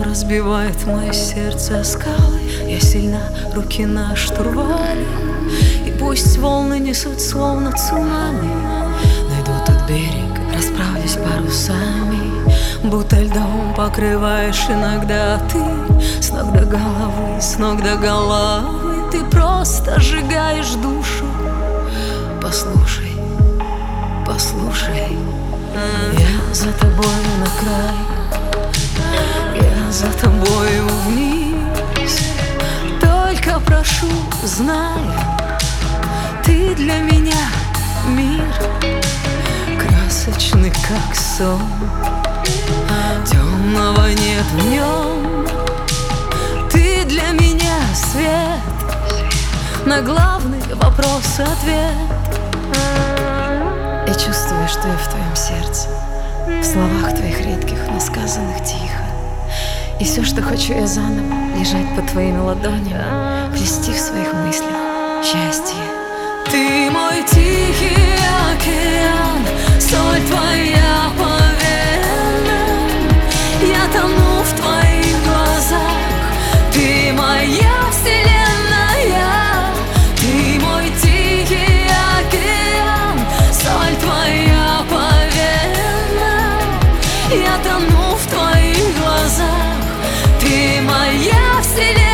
разбивает мое сердце о скалы. Я сильна, руки на штурвале, и пусть волны несут словно цунами. Найду тот берег, расправлюсь парусами, будто льдом покрываешь иногда ты. С ног до головы, с ног до головы ты просто сжигаешь душу. Послушай, послушай, я за тобой на край, я за тобою вниз. Только прошу, знай, ты для меня мир, красочный как сон. Темного нет в нем, ты для меня свет, на главный вопрос ответ. Я чувствую, что я в твоем сердце, в словах твоих редких, но сказанных тихо. И все, что хочу я заново, лежать под твоими ладонями, плести в своих мыслях счастье. Ты мой тихий океан, соль твоя по венам. Я тону в твоих глазах, ты моя вселенная. Ты мой тихий океан, соль твоя по венам. Я тону в твоих глазах, ты моя вселенная.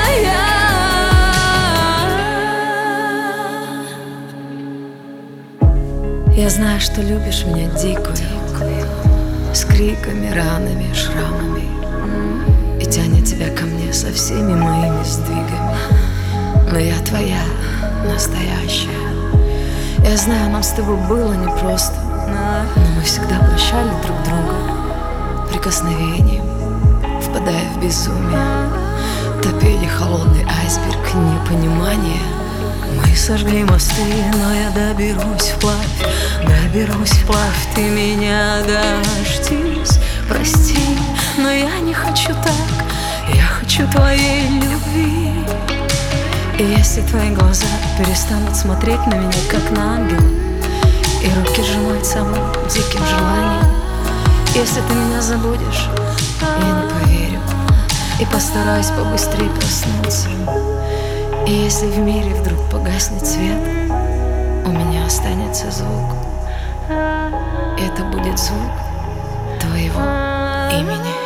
Я знаю, что любишь меня дикую, с криками, ранами, шрамами, и тянет тебя ко мне со всеми моими сдвигами. Но я твоя, настоящая. Я знаю, нам с тобой было непросто, но мы всегда прощали друг друга прикосновением, впадая в безумие, топили холодный айсберг непонимания. Мы сожгли мосты, но я доберусь вплавь, ты меня дождись. Прости, но я не хочу так, я хочу твоей любви. И если твои глаза перестанут смотреть на меня, как на ангела, и руки сжимать самым диким желанием, если ты меня забудешь, я не поверю и постараюсь побыстрее проснуться. И если в мире вдруг погаснет свет, у меня останется звук. Это будет звук твоего имени.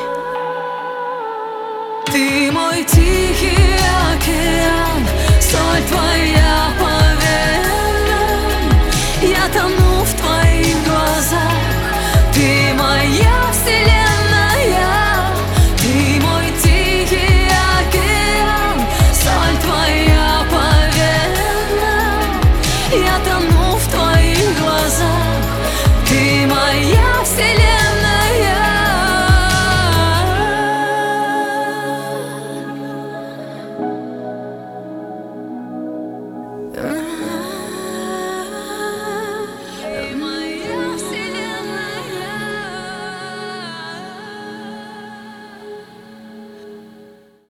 Ты мой тихий океан, соль твоя по венам. Я тону в твоих глазах, ты моя вселенная. Ты мой тихий океан, соль твоя по венам. Я тону в твоих глазах, ты моя вселенная.